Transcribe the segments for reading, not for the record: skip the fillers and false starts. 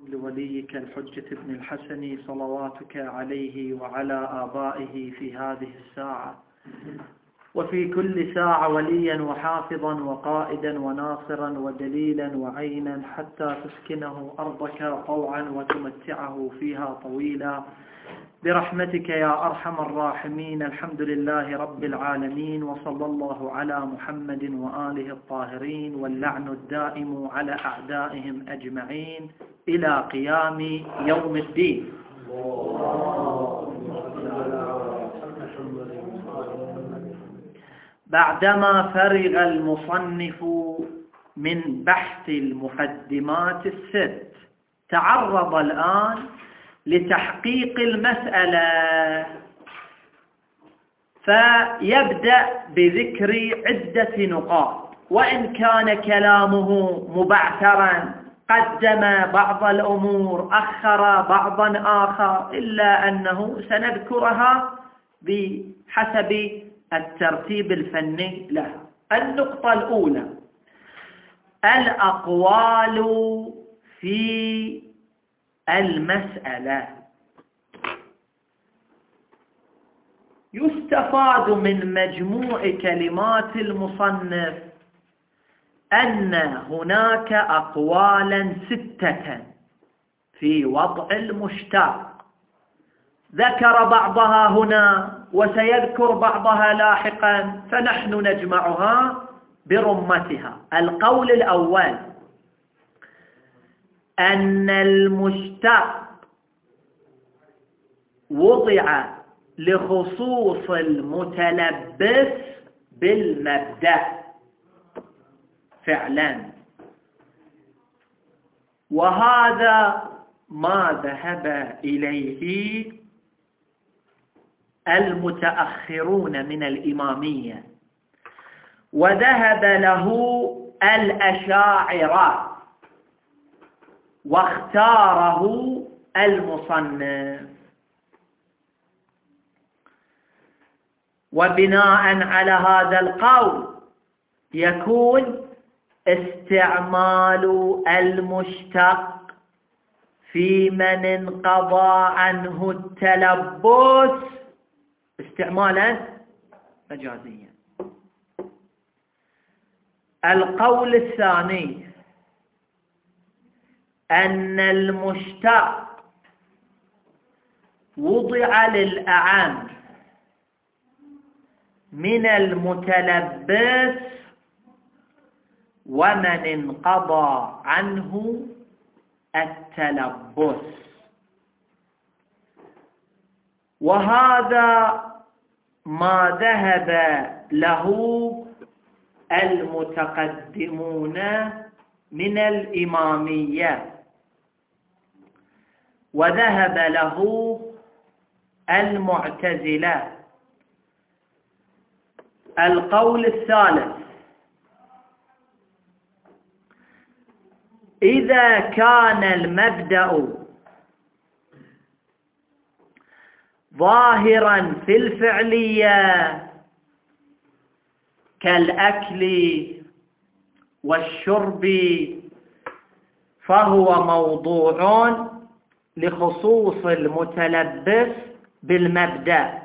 لوليك الحجة ابن الحسن صلواتك عليه وعلى آبائه في هذه الساعة وفي كل ساعة وليا وحافظا وقائدا وناصرا ودليلا وعينا حتى تسكنه أرضك طوعا وتمتعه فيها طويلا برحمتك يا أرحم الراحمين. الحمد لله رب العالمين، وصلى الله على محمد وآله الطاهرين، واللعن الدائم على أعدائهم أجمعين إلى قيام يوم الدين. بعدما فرغ المصنف من بحث المقدمات الست، تعرض الآن لتحقيق المسألة، فيبدأ بذكر عدة نقاط، وإن كان كلامه مبعثرا قدم بعض الأمور أخر بعضا آخر، إلا أنه سنذكرها بحسب الترتيب الفني لها. النقطة الأولى: الأقوال في المسألة. يستفاد من مجموع كلمات المصنف أن هناك أقوالا 6 في وضع المشتق، ذكر بعضها هنا وسيذكر بعضها لاحقا، فنحن نجمعها برمتها. القول الأول: أن المشتق وضع لخصوص المتلبس بالمبدأ فعلا، وهذا ما ذهب إليه المتأخرون من الإمامية، وذهب له الأشاعرة، واختاره المصنف. وبناء على هذا القول يكون استعمال المشتق في من انقضى عنه التلبس استعمالا مجازيا. القول الثاني: أن المشتق وضع للأعم من المتلبس ومن انقضى عنه التلبس، وهذا ما ذهب له المتقدمون من الإمامية، وذهب له المعتزلة. القول الثالث: إذا كان المبدأ ظاهرا في الفعلية كالأكل والشرب فهو موضوع لخصوص المتلبس بالمبدأ،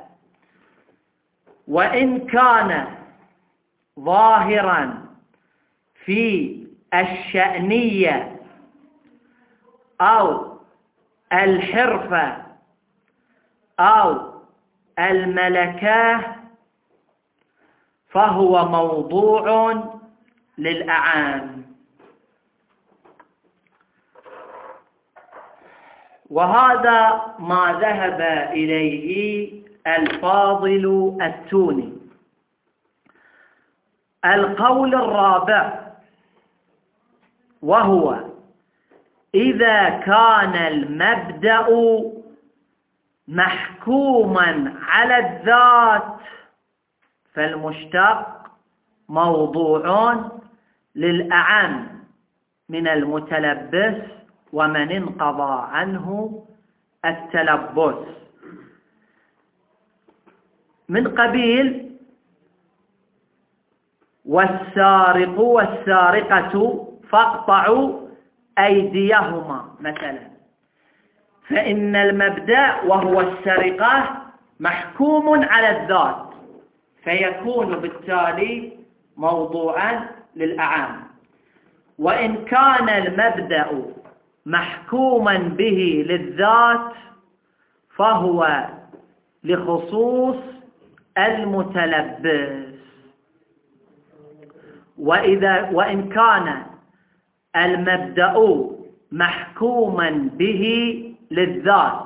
وإن كان ظاهرا في الشأنية أو الحرفة أو الملكة فهو موضوع للأعام. وهذا ما ذهب إليه الفاضل التوني. القول الرابع: وهو إذا كان المبدأ محكوما على الذات فالمشتق موضوع للأعم من المتلبس ومن انقضى عنه التلبس، من قبيل والسارق والسارقة فاقطعوا أيديهما مثلا، فإن المبدأ وهو السرقة محكوم على الذات، فيكون بالتالي موضوعا للأعام. وإن كان المبدأ محكوما به للذات فهو لخصوص المتلبس. وإن كان المبدأ محكوما به للذات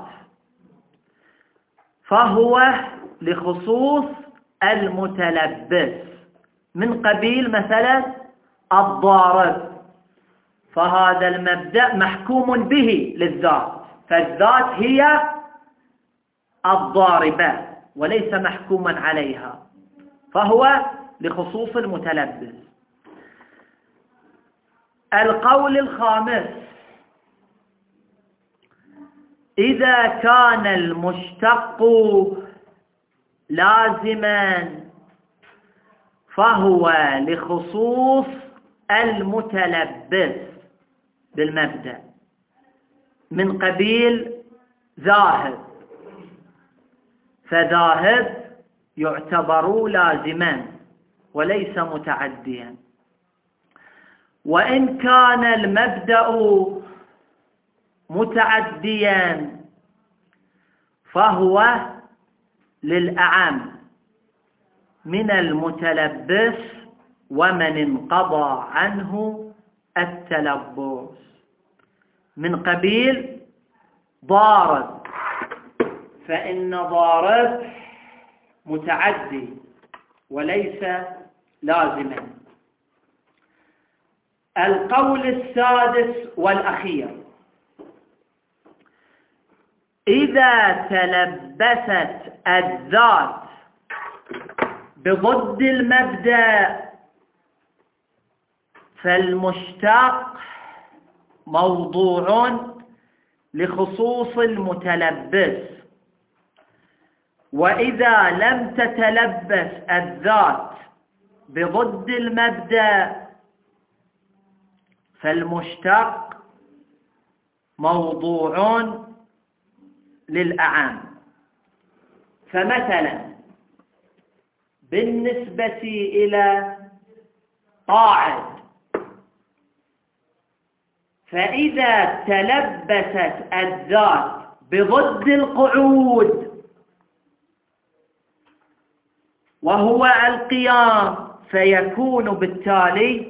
فهو لخصوص المتلبس، من قبيل مثلا الضارب، فهذا المبدأ محكوم به للذات، فالذات هي الضاربة وليس محكوما عليها، فهو لخصوص المتلبس. القول الخامس: إذا كان المشتق لازما فهو لخصوص المتلبس بالمبدأ، من قبيل ذاهب، فذاهب يعتبر لازما وليس متعديا. وإن كان المبدأ متعديا فهو للأعم من المتلبس ومن انقضى عنه التلبس، من قبيل ضارب، فإن ضارب متعدي وليس لازما. القول السادس والأخير: إذا تلبست الذات بضد المبدأ فالمشتق موضوع لخصوص المتلبس، وإذا لم تتلبس الذات بضد المبدأ فالمشتق موضوع للأعام. فمثلا بالنسبة إلى قاعد، فإذا تلبست الذات بضد القعود وهو القيام فيكون بالتالي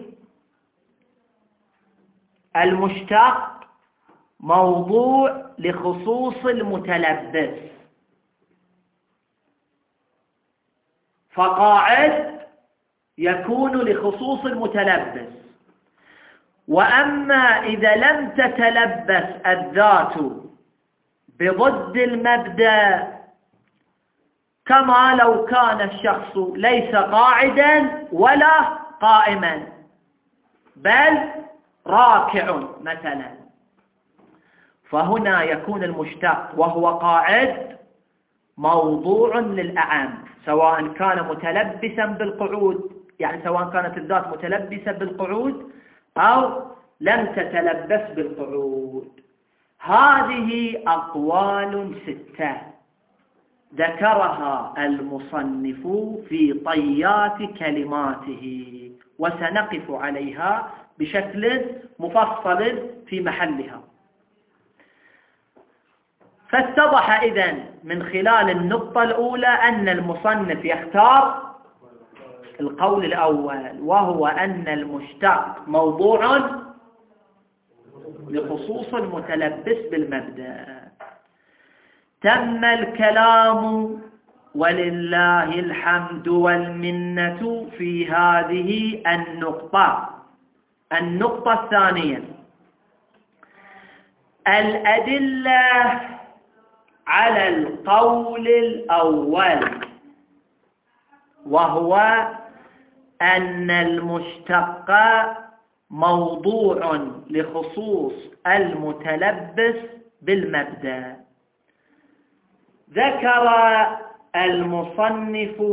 المشتق موضوع لخصوص المتلبس، فقاعد يكون لخصوص المتلبس. وأما إذا لم تتلبس الذات بضد المبدأ، كما لو كان الشخص ليس قاعدا ولا قائما بل راكع مثلا، فهنا يكون المشتق وهو قاعد موضوع للأعام، سواء كان متلبسا بالقعود، يعني سواء كانت الذات متلبسة بالقعود أو لم تتلبس بالقعود. هذه أقوال 6 ذكرها المصنف في طيات كلماته، وسنقف عليها بشكل مفصل في محلها. فاتضح إذن من خلال النقطة الأولى أن المصنف يختار القول الأول، وهو أن المشتق موضوع لخصوص المتلبس بالمبدأ. تم الكلام ولله الحمد والمنة في هذه النقطة. النقطة الثانية: الأدلة على القول الأول، وهو أن المشتق موضوع لخصوص المتلبس بالمبدأ. ذكر المصنف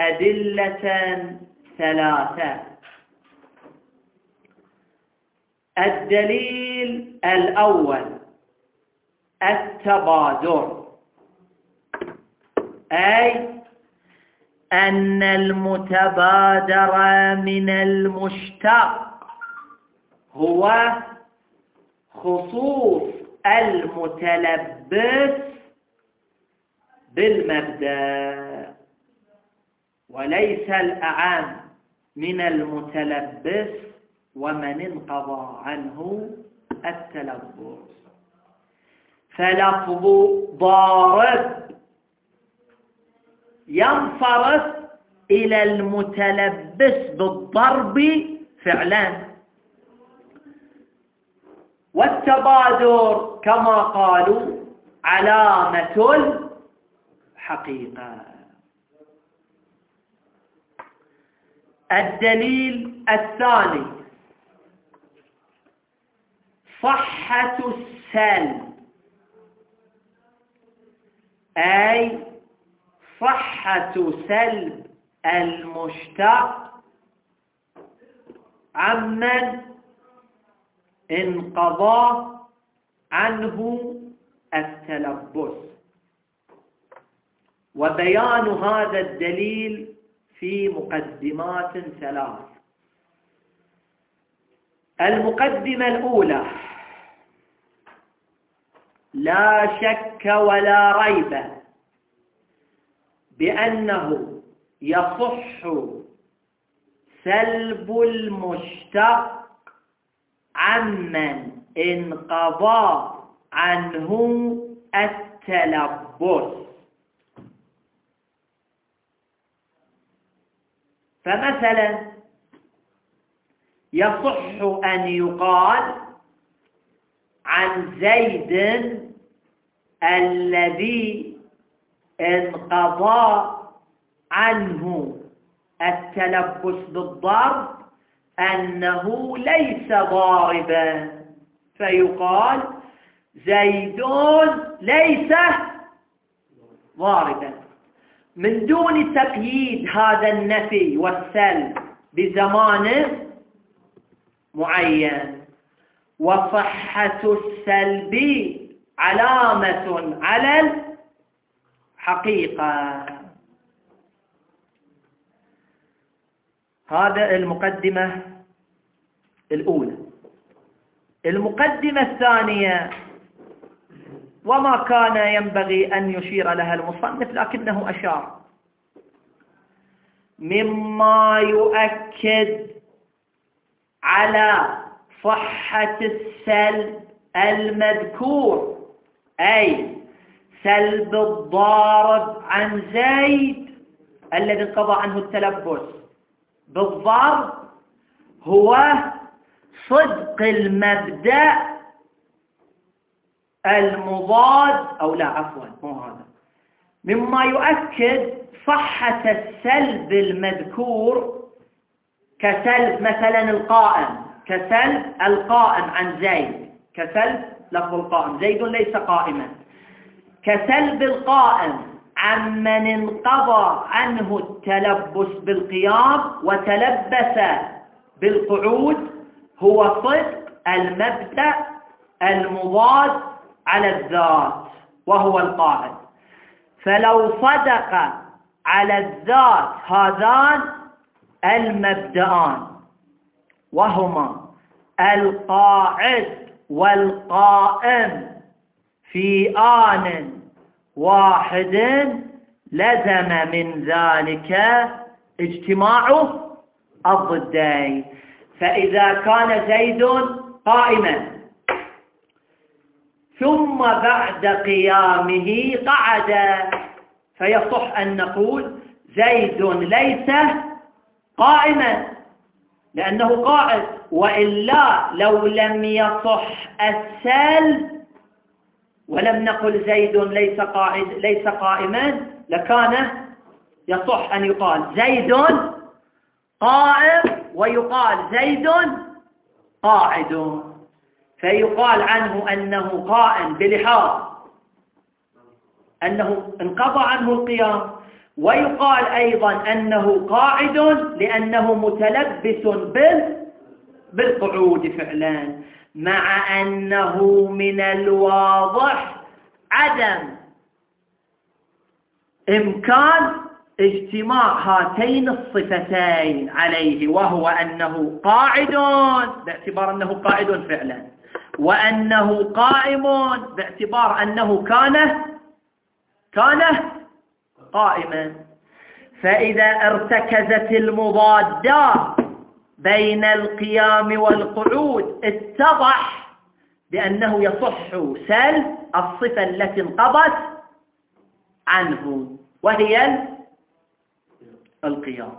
أدلة 3. الدليل الأول التبادر، أي أن المتبادر من المشتق هو خصوص المتلبس بالمبدأ، وليس الأعم من المتلبس ومن انقضى عنه التلبس. فلفظ ضارب ينصرف إلى المتلبس بالضرب فعلا، والتبادر كما قالوا علامة الحقيقة. الدليل الثاني صحة السلب، أي صحة سلب المشتق عمن انقضى عنه التلبس. وبيان هذا الدليل في مقدمات ثلاث. المقدمة الأولى: لا شك ولا ريب بأنه يصح سلب المشتق عمن انقضى عنه التلبس. فمثلا يصح أن يقال عن زيد الذي انقضى عنه التلبس بالضرب أنه ليس ضاربا، فيقال زيد ليس ضاربا، من دون تقييد هذا النفي والسلب بزمان معين. وصحة السلب علامة على الحقيقة. هذا المقدمة الأولى. المقدمة الثانية، وما كان ينبغي أن يشير لها المصنف لكنه أشار: مما يؤكد على صحة السلب المذكور، أي سلب الضارب عن زيد الذي انقضى عنه التلبس بالضرب، هو صدق المبدأ المضاد، أو لا عفوا مو هذا. مما يؤكد صحة السلب المذكور كسلب مثلا القائم، كسلب القائم عن زيد، كسلب لفظ القائم، زيد ليس قائما، كسلب القائم عمن انقضى عنه التلبس بالقيام وتلبس بالقعود، هو صدق المبدأ المضاد على الذات وهو القاعد. فلو صدق على الذات هذان المبدأان وهما القاعد والقائم في آن واحد، لزم من ذلك اجتماع الضدين. فإذا كان زيد قائما ثم بعد قيامه قعد، فيصح أن نقول زيد ليس قائما لأنه قاعد. وإلا لو لم يصح السلب ولم نقل زيد ليس قائما، لكان يصح أن يقال زيد قائم ويقال زيد قاعد، فيقال عنه أنه قائم بلحاظ أنه انقضى عنه القيام، ويقال أيضا أنه قاعد لأنه متلبس بالقعود فعلا، مع أنه من الواضح عدم إمكان اجتماع هاتين الصفتين عليه، وهو أنه قاعد باعتبار أنه قاعد فعلا، وأنه قائم باعتبار أنه كان قائما. فإذا ارتكزت المضادات بين القيام والقعود اتضح بأنه يصح سلب الصفة التي انقضت عنه وهي القيام.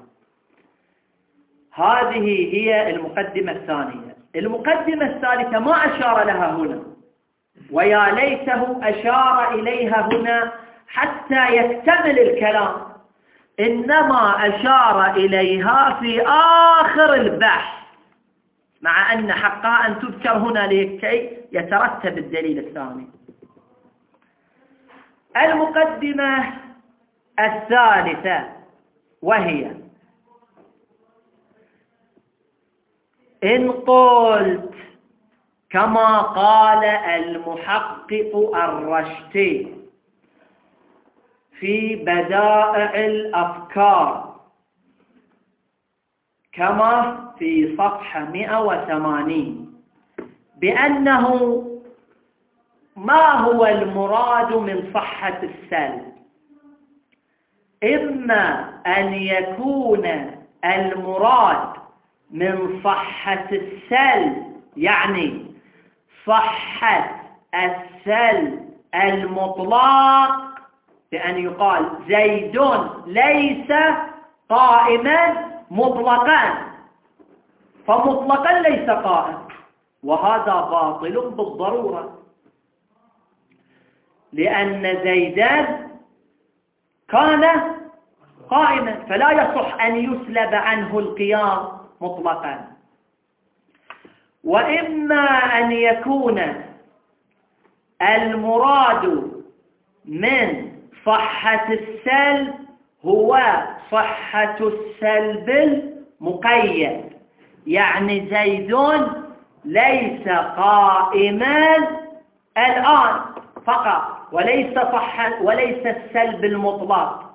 هذه هي المقدمة الثانية. المقدمة الثالثة ما أشار لها هنا، ويا ليته أشار إليها هنا حتى يكتمل الكلام، إنما أشار إليها في آخر البحث، مع أن حقها أن تذكر هنا لكي يترتب الدليل الثاني. المقدمة الثالثة وهي: إن قلت كما قال المحقق الرشتي في بدائع الأفكار كما في صفحة 180 بأنه ما هو المراد من صحة السلب، إما أن يكون المراد من صحة السلب يعني صحة السلب المطلق، بأن يقال زيد ليس قائما مطلقا، فمطلقا ليس قائم، وهذا باطل بالضرورة، لأن زيدا كان قائما، فلا يصح أن يسلب عنه القيام مطلقا. وإما أن يكون المراد من صحة السلب هو صحة السلب المقيد، يعني زيد ليس قائما الآن فقط، وليس السلب المطلق.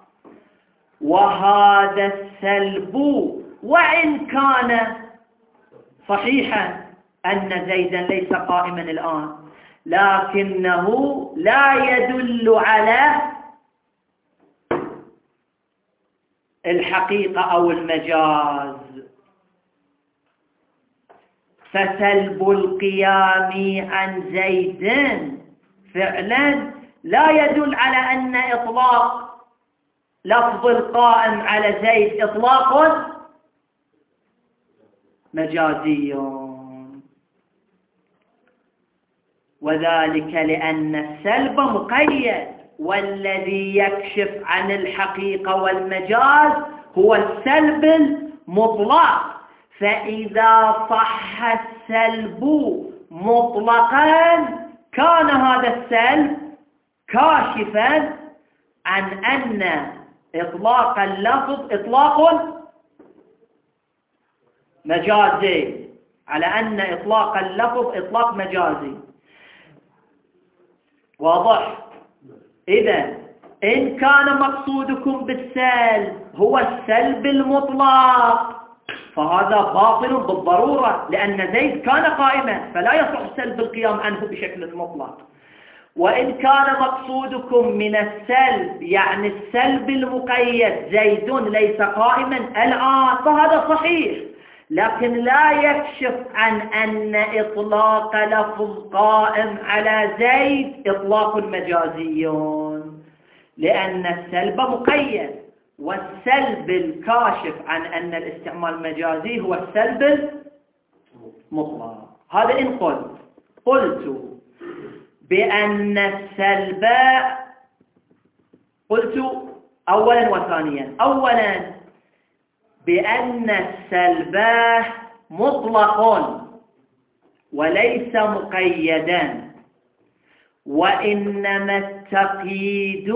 وهذا السلب وإن كان صحيحا أن زيدا ليس قائما الآن، لكنه لا يدل على الحقيقة أو المجاز. فسلب القيام عن زيد فعلا لا يدل على أن إطلاق لفظ القائم على زيد إطلاق مجازي، وذلك لأن السلب مقيد، والذي يكشف عن الحقيقة والمجاز هو السلب المطلق. فإذا صح السلب مطلقا كان هذا السلب كاشفا عن أن إطلاق اللفظ إطلاق مجازي، على أن إطلاق اللفظ إطلاق مجازي. واضح؟ إذا إن كان مقصودكم بالسلب هو السلب المطلق فهذا باطل بالضرورة، لأن زيد كان قائما فلا يصح سلب القيام عنه بشكل مطلق. وإن كان مقصودكم من السلب يعني السلب المقيد زيد ليس قائما الآن فهذا صحيح، لكن لا يكشف عن أن إطلاق لفظ قائم على زيد إطلاق مجازي، لأن السلب مقيد، والسلب الكاشف عن أن الاستعمال مجازي هو السلب المطلق. هذا إن قلت بأن السلب، قلت أولا وثانيا. أولا بأن السلب مطلق وليس مقيدا، وإنما التقييد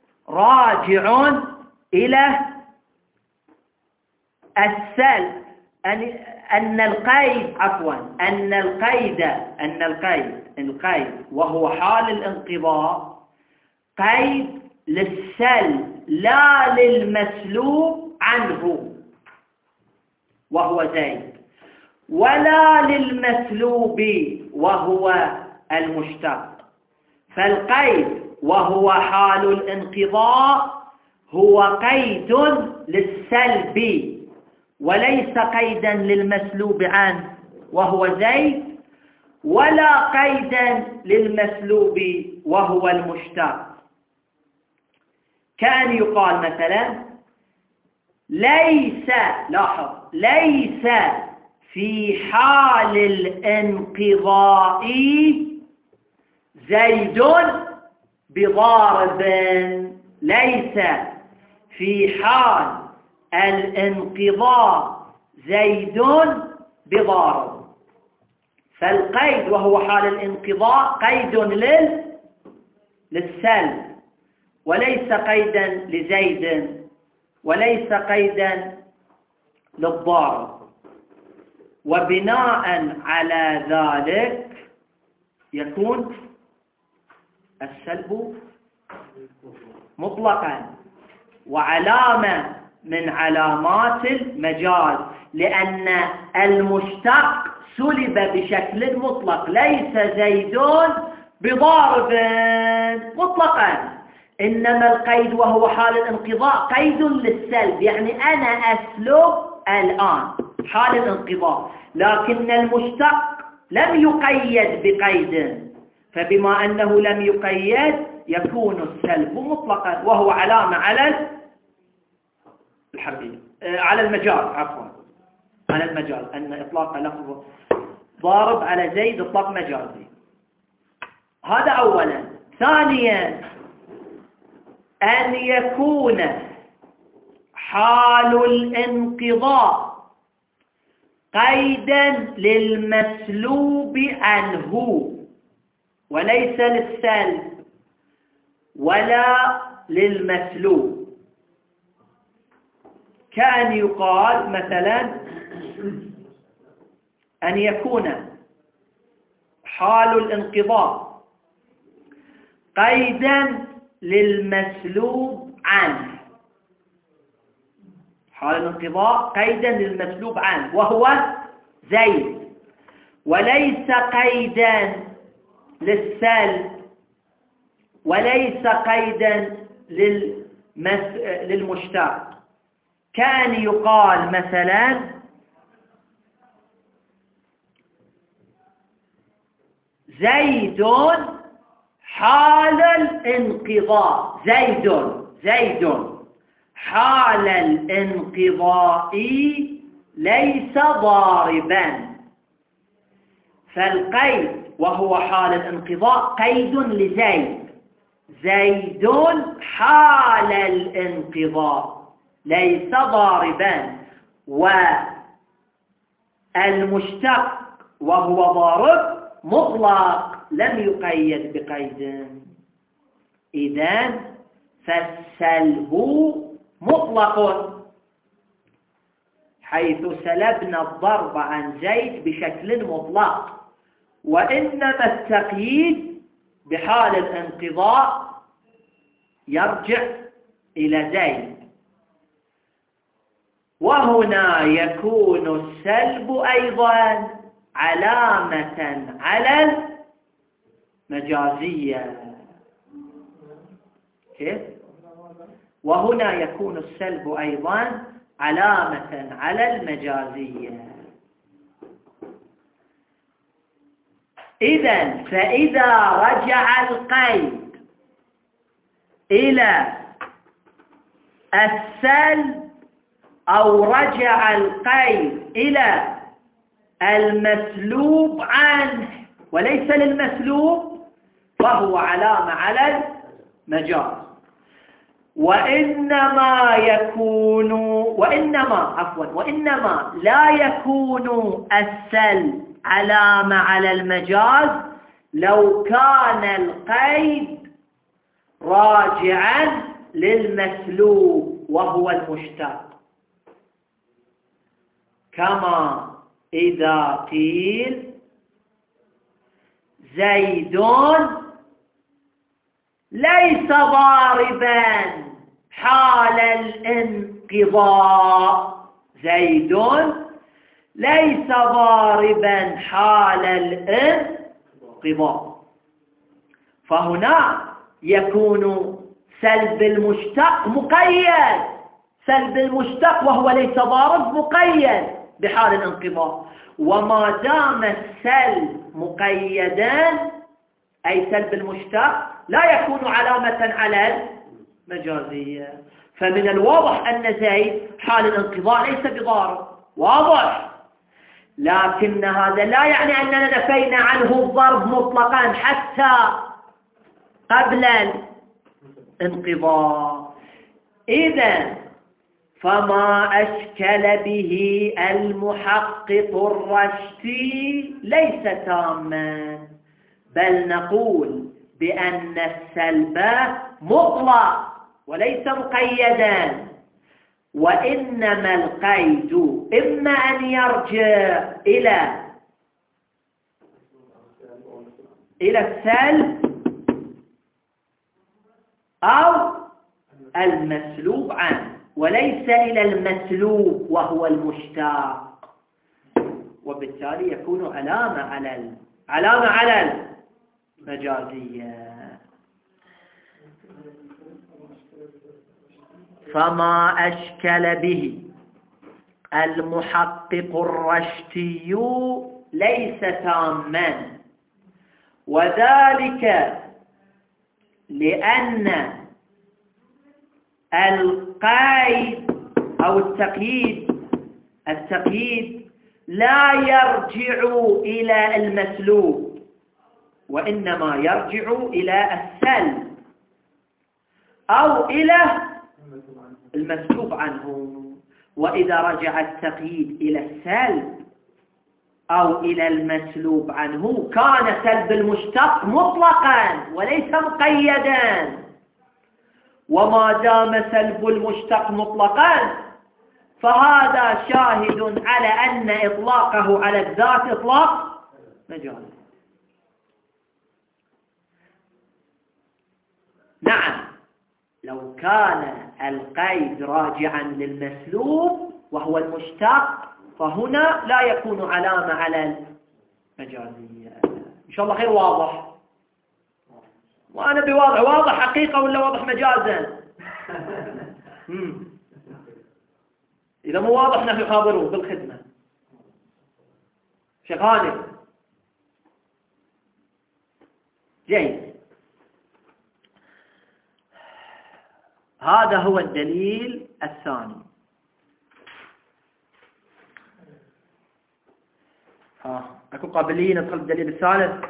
راجع إلى السلب أن القيد وهو حال الانقضاء قيد للسلب لا للمسلوب عنه وهو زيد، ولا للمسلوب وهو المشتق. فالقيد وهو حال الانقضاء هو قيد للسلب وليس قيدا للمسلوب عنه وهو زيد، ولا قيدا للمسلوب وهو المشتق. كان يقال مثلا ليس في حال الانقضاء زيد بضارب. ليس في حال الانقضاء زيد بضارب. فالقيد وهو حال الانقضاء قيد للسلب وليس قيدا لزيد وليس قيدا للضارب. وبناء على ذلك يكون السلب مطلقا وعلامة من علامات المجاز، لأن المشتق سلب بشكل مطلق. ليس زيد بضارب مطلقا، إنما القيد وهو حال الانقضاء قيد للسلب، يعني أنا أسلب الآن حال الانقضاء، لكن المشتق لم يقيد بقيد، فبما أنه لم يقيد يكون السلب مطلقا، وهو علامة على الحقيقة على المجاز، على المجاز، أن إطلاق لفظ ضارب على زيد إطلاق مجازي. هذا أولا. ثانيا أن يكون حال الانقضاء قيدا للمسلوب عنه وليس للسلب ولا للمسلوب. كان يقال مثلا أن يكون حال الانقضاء قيدا للمسلوب عنه. حال الانقضاء قيدا للمسلوب عنه وهو زيد، وليس قيدا للسلب وليس قيدا للمشتق. كان يقال مثلا زيد حال الانقضاء، زيد حال الانقضاء ليس ضاربا. فالقيد وهو حال الانقضاء قيد لزيد، زيد حال الانقضاء ليس ضاربا. والمشتق وهو ضارب مطلق لم يقيد بقيد. إذن فالسلب مطلق، حيث سلبنا الضرب عن زيد بشكل مطلق، وإنما التقييد بحال الانقضاء يرجع إلى زيد. وهنا يكون السلب أيضا علامة على المجازية. كيف؟ وهنا يكون السلب أيضا علامة على المجازية. إذن فإذا رجع القيد إلى السلب أو رجع القيد إلى المسلوب عنه وليس للمسلوب فهو علامة على المجاز. وإنما لا يكون السلب علامة على المجاز لو كان القيد راجعا للمسلوب وهو المشتق، كما إذا قيل زيد ليس ضاربا حال الانقضاء. زيد ليس ضاربا حال الانقضاء. فهنا يكون سلب المشتق مقيد. سلب المشتق وهو ليس ضارب مقيد بحال الانقضاء. وما دام السلب مقيدا أي سلب المشتق لا يكون علامة على المجازية. فمن الواضح أن زيد حال الانقضاء ليس بضارب، واضح. لكن هذا لا يعني أننا نفينا عنه الضرب مطلقا حتى قبل الانقضاء. إذن فما أشكل به المحقق الرشتي ليس تاما، بل نقول بأن السلب مطلق وليس مقيدا، وإنما القيد إما أن يرجع إلى السلب أو المسلوب عنه، وليس إلى المسلوب وهو المشتاق، وبالتالي يكون علامة على المجازية. فما أشكل به المحقق الرشتي ليس تاما، وذلك لأن القيد أو التقييد لا يرجع إلى المسلوب، وإنما يرجع إلى السلب أو إلى المسلوب عنه. وإذا رجع التقييد إلى السلب أو إلى المسلوب عنه كان سلب المشتق مطلقا وليس مقيدا. وما دام سلب المشتق مطلقا فهذا شاهد على أن إطلاقه على الذات إطلاق مجازي. نعم، لو كان القيد راجعا للمسلوب وهو المشتق فهنا لا يكون علامة على المجازية. إن شاء الله خير واضح. وأنا بواضح واضح حقيقة ولا واضح مجازا؟ إذا مو واضح نحن حاضرون بالخدمة. شيخ هاني جيد. هذا هو الدليل الثاني. أكو قابلين ندخل الدليل الثالث؟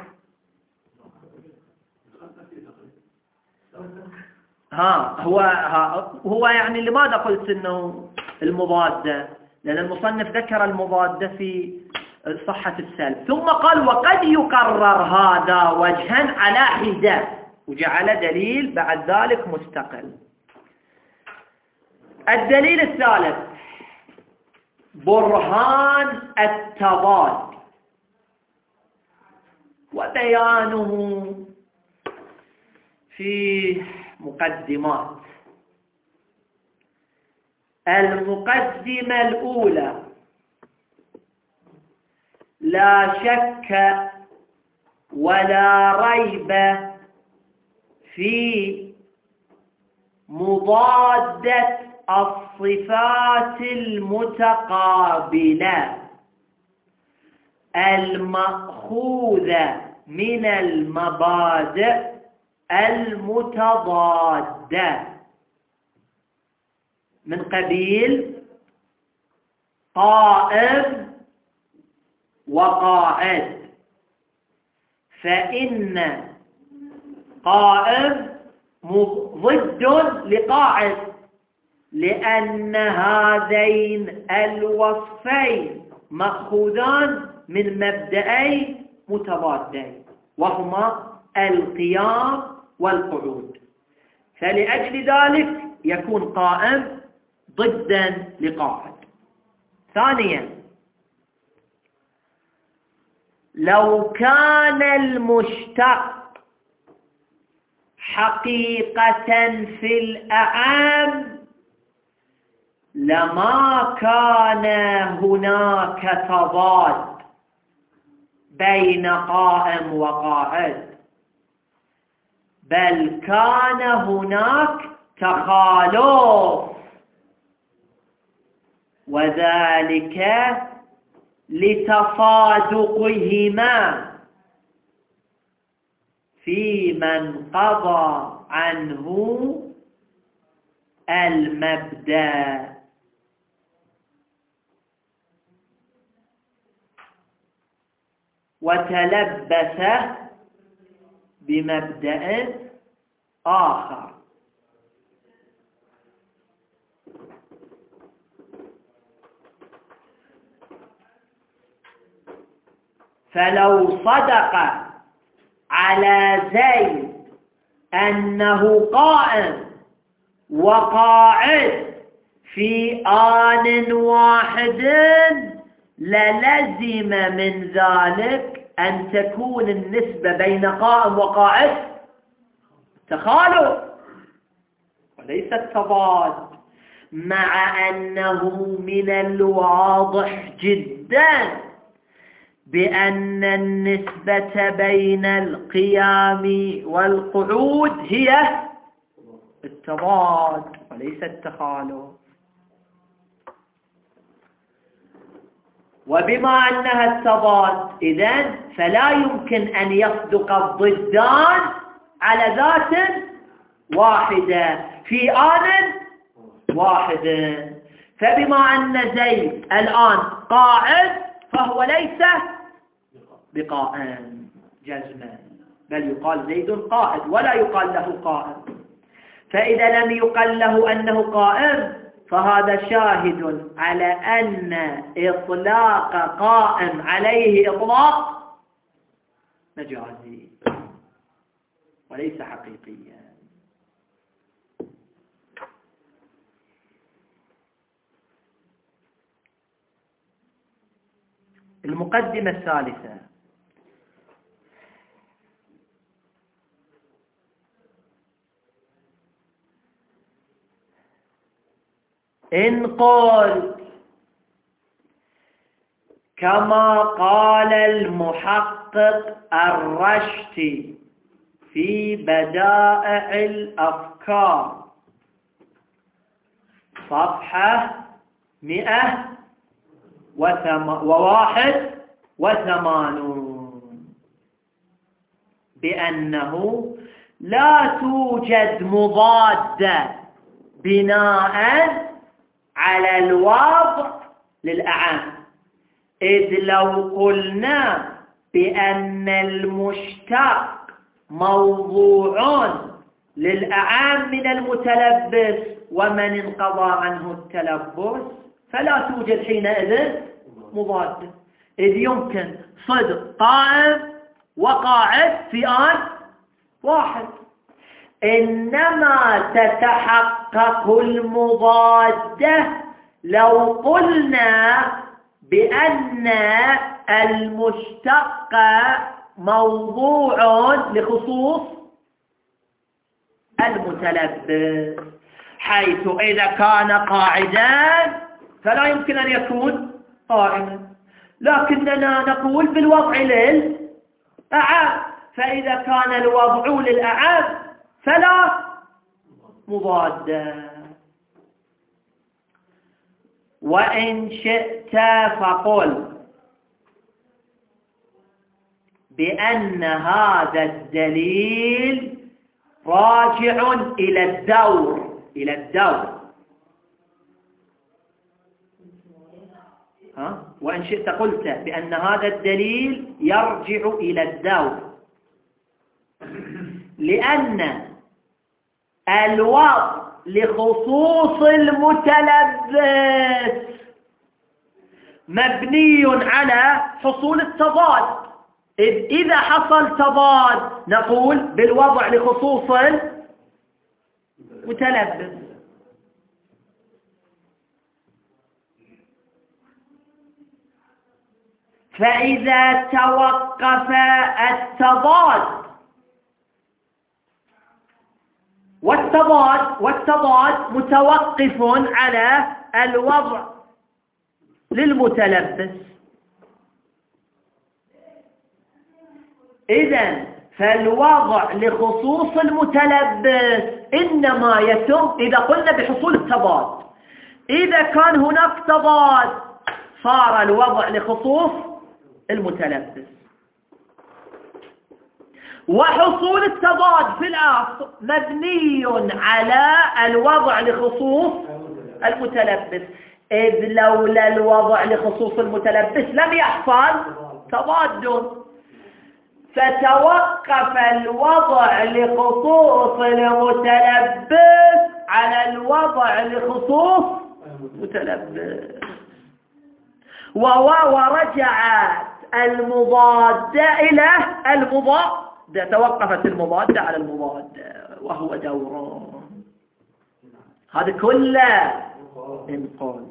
هو يعني لماذا قلت انه المضادة؟ لأن المصنف ذكر المضادة في صحة السلب، ثم قال وقد يقرر هذا وجها على حدة، وجعل دليل بعد ذلك مستقل. الدليل الثالث برهان التضاد وبيانه في مقدمات. المقدمة الأولى: لا شك ولا ريب في مضادة الصفات المتقابلة المأخوذة من المبادئ المتضادة من قبيل قائم وقاعد، فإن قائم ضد لقاعد، لأن هذين الوصفين مأخوذان من مبدئين متضادين وهما القيام والقعود، فلأجل ذلك يكون قائم ضدا لقاعد. ثانيا: لو كان المشتق حقيقة في الأعام لما كان هناك تضاد بين قائم وقاعد، بل كان هناك تخالف، وذلك لتصادقهما في من قضى عنه المبدأ. وتلبس بمبدأ آخر. فلو صدق على زيد أنه قائم وقاعد في آن واحد للزم من ذلك أن تكون النسبة بين قائم وقاعد تخالف وليس التضاد، مع أنه من الواضح جدا بأن النسبة بين القيام والقعود هي التضاد وليس التخالف. وبما أنها التضاد إذن فلا يمكن أن يصدق الضدان على ذات واحدة في آن واحد. فبما أن زيد الآن قاعد فهو ليس بقائم جزما، بل يقال زيد قاعد ولا يقال له قائم. فإذا لم يقل له أنه قائم فهذا شاهد على أن إطلاق قائم عليه إطلاق مجازي وليس حقيقيا. المقدمة الثالثة: إن قلت كما قال المحقق الرشتي في بدائع الأفكار صفحة 181 بأنه لا توجد مضادة بناء على الوضع للأعام، إذ لو قلنا بأن المشتق موضوع للأعام من المتلبس ومن انقضى عنه التلبس فلا توجد حينئذ مضادة، إذ يمكن صدق قائم وقاعد في آن واحد. إنما تتحقق المضادة لو قلنا بأن المشتق موضوع لخصوص المتلبس، حيث إذا كان قاعدا فلا يمكن أن يكون قائما، لكننا نقول بالوضع للأعام، فإذا كان الوضع للأعام فلا مضادة. وإن شئت فقل بأن هذا الدليل راجع إلى الدور وإن شئت قلت بأن هذا الدليل يرجع إلى الدور، لأن الوضع لخصوص المتلبس مبني على حصول التضاد، إذا حصل تضاد نقول بالوضع لخصوص المتلبس. فإذا توقف التضاد والتضاد متوقف على الوضع للمتلبس، إذن فالوضع لخصوص المتلبس إنما يتم إذا قلنا بحصول التضاد. إذا كان هناك تضاد صار الوضع لخصوص المتلبس، وحصول التضاد في الأصل مبني على الوضع لخصوص المتلبس، إذ لولا الوضع لخصوص المتلبس لم يحصل تضاد. فتوقف الوضع لخصوص المتلبس على الوضع لخصوص المتلبس، ورجعت المضادة إلى المضادة، توقفت المضادة على المضادة وهو دور. هذا كله إن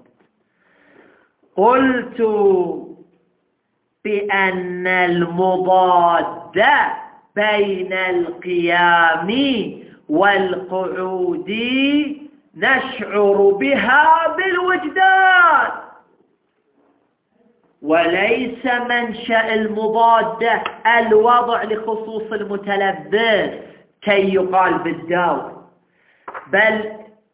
قلت بأن المضاد بين القيام والقعود نشعر بها بالوجدان، وليس منشأ المضادة الوضع لخصوص المتلبس كي يقال بالدور، بل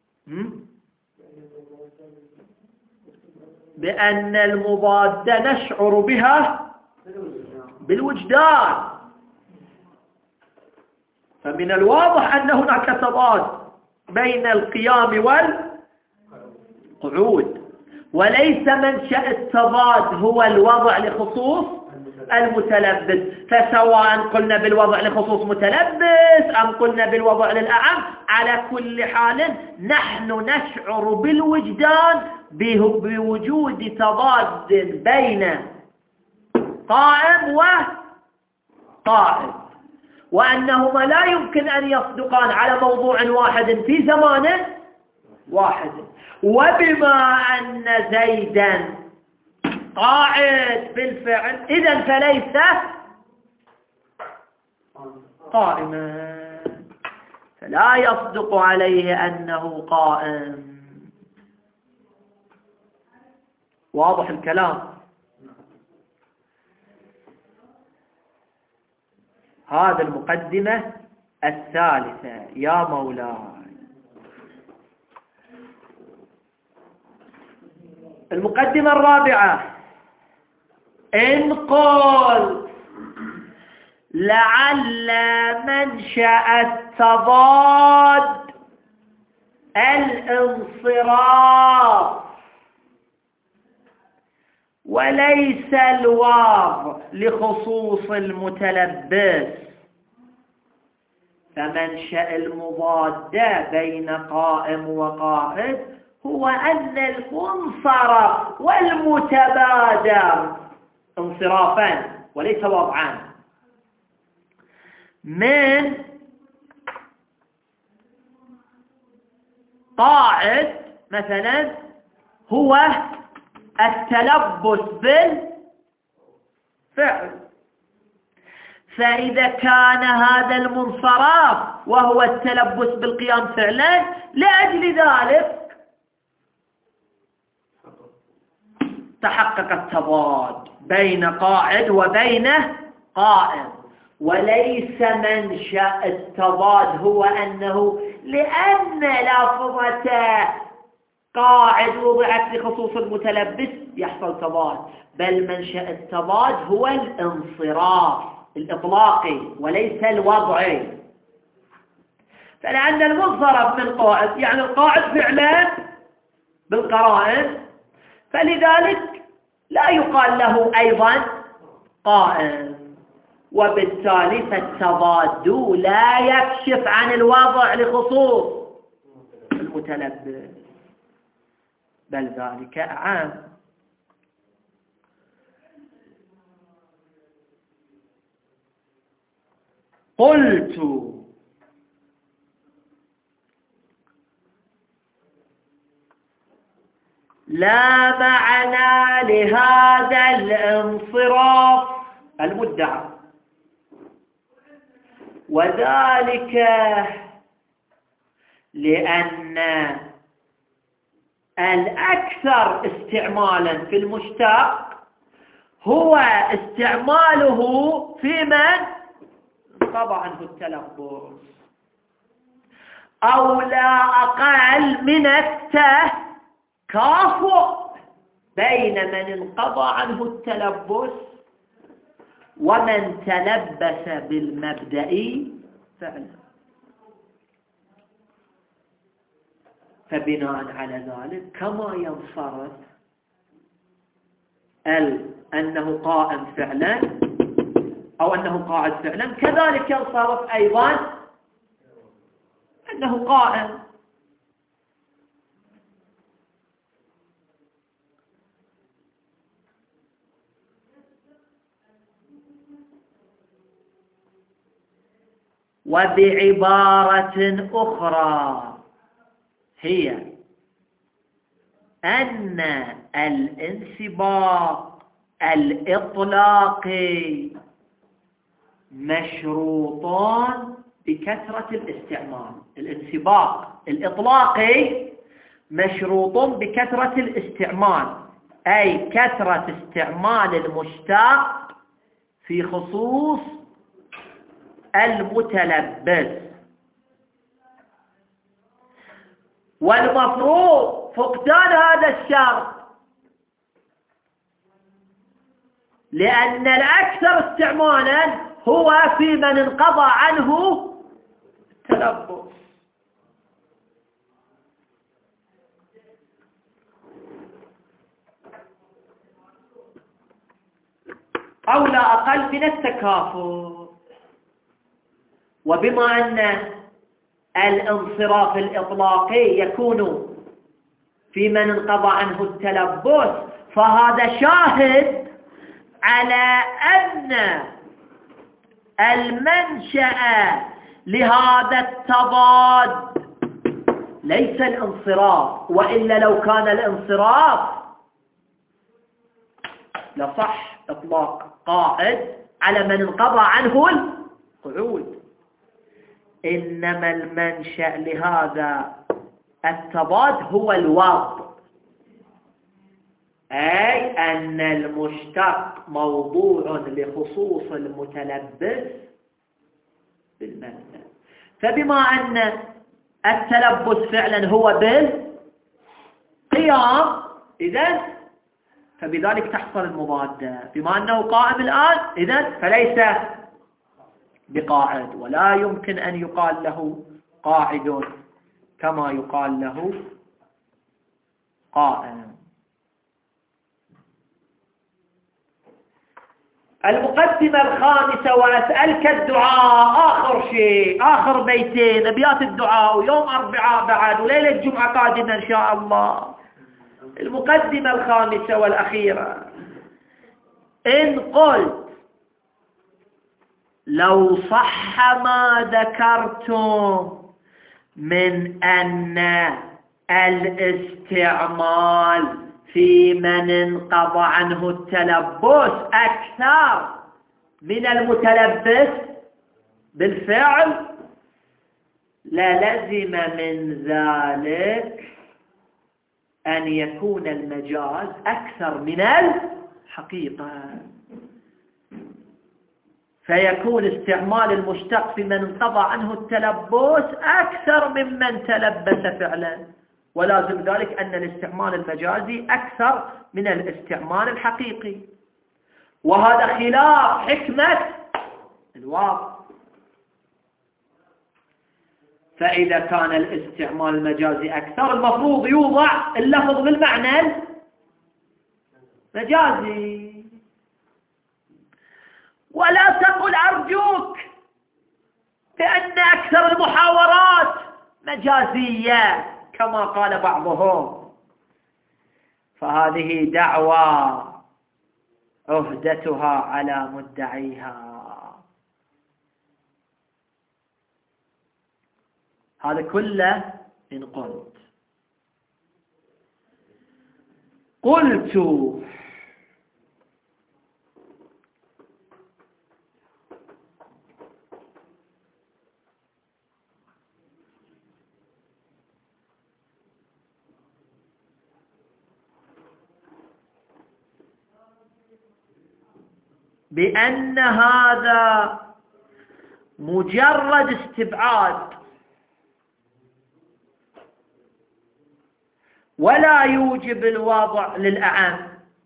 بأن المضادة نشعر بها بالوجدان. فمن الواضح أن هناك تضاد بين القيام والقعود، وليس منشأ التضاد هو الوضع لخصوص المتلبس. فسواء قلنا بالوضع لخصوص متلبس أم قلنا بالوضع للأعم، على كل حال نحن نشعر بالوجدان بوجود تضاد بين قائم وقائد، وأنهما لا يمكن أن يصدقان على موضوع واحد في زمان واحد. وبما أن زيدا قاعد بالفعل إذن فليس قائما، فلا يصدق عليه أنه قائم. واضح الكلام؟ هذا المقدمة الثالثة يا مولاي. المقدمة الرابعة، إن قل لعل منشأ التضاد الانصراف وليس الوضع لخصوص المتلبس، فمنشأ المضادة بين قائم وقائد هو أن المنصرف والمتبادر انصرافان وليس وضعان من قائد مثلا هو التلبس بالفعل. فإذا كان هذا المنصرف وهو التلبس بالقيام فعلا، لأجل ذلك تحقق التضاد بين قاعد وبين قائم، وليس منشأ التضاد هو أنه لأن لفظة قاعد وضعت لخصوص المتلبس يحصل تضاد، بل منشأ التضاد هو الانصراف الإطلاقي وليس الوضعي. فلأن المنصرف من قاعد يعني القاعد فعلا بالقرائن، فلذلك لا يقال له أيضا قائم، وبالتالي فالتضاد لا يكشف عن الوضع لخصوص المتلبس، بل ذلك عام. قلت لا معنى لهذا الانصراف المدعى، وذلك لأن الأكثر استعمالا في المشتق هو استعماله في من انقضى عنه التلبس، أو لا أقل من التكافؤ بين من انقضى عنه التلبس ومن تلبس بالمبدئي فعلا. فبناء على ذلك كما ينصرف أنه قائم فعلا أو أنه قاعد فعلا، كذلك ينصرف أيضا أنه قائم. وبعبارة أخرى هي أن الانسباق الإطلاقي مشروطان بكثرة الاستعمال. الانسباق الإطلاقي مشروط بكثرة الاستعمال، أي كثرة استعمال المشتق في خصوص المتلبس. والمفروض فقدان هذا الشرط، لأن الأكثر استعمالا هو في من انقضى عنه التلبس. أو لا أقل من التكافؤ. وبما أن الانصراف الإطلاقي يكون في من انقضى عنه التلبس، فهذا شاهد على أن المنشأ لهذا التضاد ليس الانصراف، وإلا لو كان الانصراف لصح إطلاق قاعد على من انقضى عنه القعود. إنما المنشأ لهذا التضاد هو الوضع، أي أن المشتق موضوع لخصوص المتلبس بالمبدأ. فبما أن التلبس فعلا هو بالقيام، إذن فبذلك تحصل المضادة. بما أنه قائم الآن إذن فليس بقاعد، ولا يمكن أن يقال له قاعد كما يقال له قائم. المقدمة الخامسة، وأسألك الدعاء. آخر شيء، آخر بيتين أبيات الدعاء، ويوم أربعاء بعد وليلة الجمعة قادمة إن شاء الله. المقدمة الخامسة والأخيرة: إن قلت لو صح ما ذكرتم من أن الاستعمال في من انقضى عنه التلبس أكثر من المتلبس بالفعل، للزم من ذلك أن يكون المجاز أكثر من الحقيقة، فيكون استعمال المشتق في من انقضى عنه التلبس أكثر ممن تلبس فعلا، ولازم ذلك أن الاستعمال المجازي أكثر من الاستعمال الحقيقي، وهذا خلاف حكمة الواقع. فإذا كان الاستعمال المجازي أكثر، المفروض يوضع اللفظ بالمعنى المجازي. ولا تقل أرجوك بأن أكثر المحاورات مجازية كما قال بعضهم، فهذه دعوى عهدتها على مدعيها. هذا كله إن قلت. قلت بأن هذا مجرد استبعاد ولا يوجب الوضع للأعم،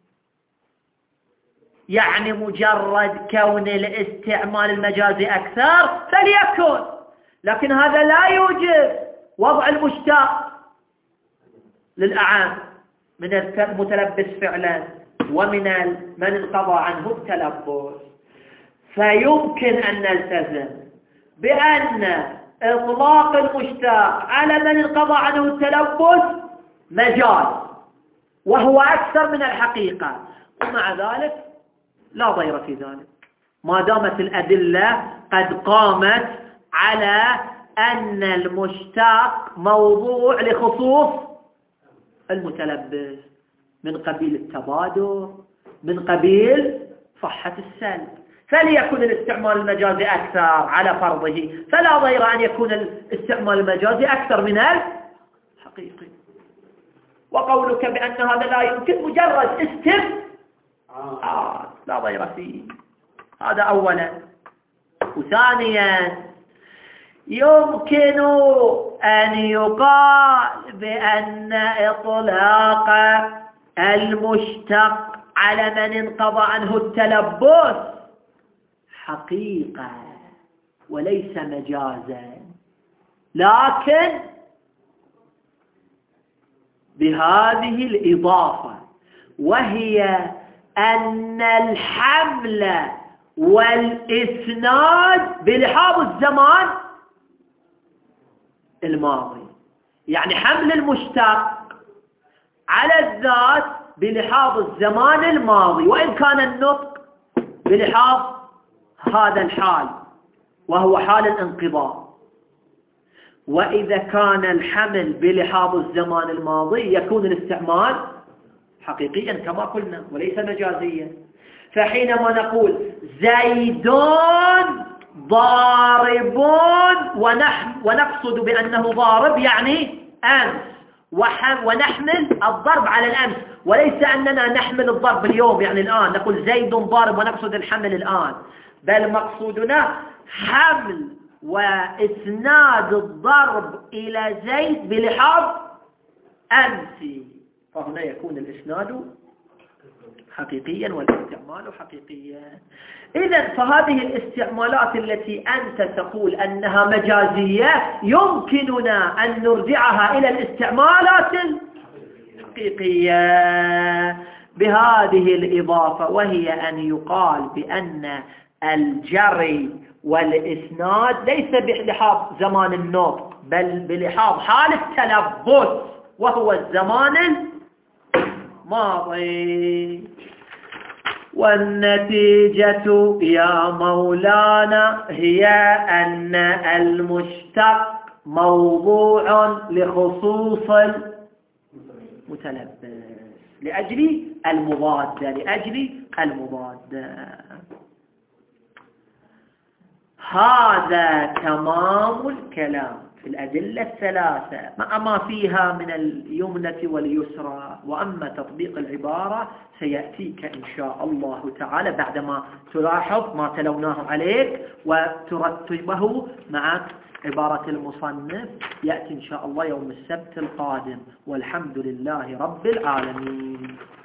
يعني مجرد كون الاستعمال المجازي أكثر فليكن، لكن هذا لا يوجب وضع المشتق للأعم من المتلبس فعلا ومن من انقضى عنه التلبس. فيمكن أن نلتزم بأن إطلاق المشتق على من انقضى عنه التلبس مجاز وهو أكثر من الحقيقة، ومع ذلك لا ضير في ذلك ما دامت الأدلة قد قامت على أن المشتق موضوع لخصوص المتلبس من قبيل التبادر، من قبيل صحة السلب. فليكن الاستعمال المجازي أكثر على فرضه، فلا ضير أن يكون الاستعمال المجازي أكثر من الحقيقي. وقولك بأن هذا لا يمكن مجرد استبعاد لا ضير فيه، هذا أولا. وثانيا يمكن أن يقال بأن إطلاق المشتق على من انقضى عنه التلبس حقيقة وليس مجازا، لكن بهذه الإضافة، وهي أن الحمل والإسناد بلحاظ الزمان الماضي، يعني حمل المشتق على الذات بلحاظ الزمان الماضي، وإن كان النطق بلحاظ هذا الحال وهو حال الانقضاء. وإذا كان الحمل بلحاظ الزمان الماضي يكون الاستعمال حقيقيا كما قلنا وليس مجازيا. فحينما نقول زيدون ضارب ونقصد بأنه ضارب يعني أمس، ونحمل الضرب على الأمس، وليس أننا نحمل الضرب اليوم يعني الآن نقول زيد ضارب ونقصد الحمل الآن، بل مقصودنا حمل وإسناد الضرب إلى زيد بلحاظ أمسي، فهنا يكون الإسناد حقيقيا والاستعمال حقيقيا. إذن فهذه الاستعمالات التي أنت تقول أنها مجازية يمكننا أن نرجعها إلى الاستعمالات الحقيقية بهذه الإضافة، وهي أن يقال بأن الجري والإسناد ليس بلحاظ زمان النطق بل بلحاظ حال التلبس وهو الزمان الماضي. والنتيجة يا مولانا هي أن المشتق موضوع لخصوص المتلبس لأجل المضادة. هذا تمام الكلام في الأدلة الثلاثة مع ما فيها من اليمنة واليسرى. وأما تطبيق العبارة سيأتيك إن شاء الله تعالى بعدما تلاحظ ما تلوناه عليك وترتبه مع عبارة المصنف، يأتي إن شاء الله يوم السبت القادم، والحمد لله رب العالمين.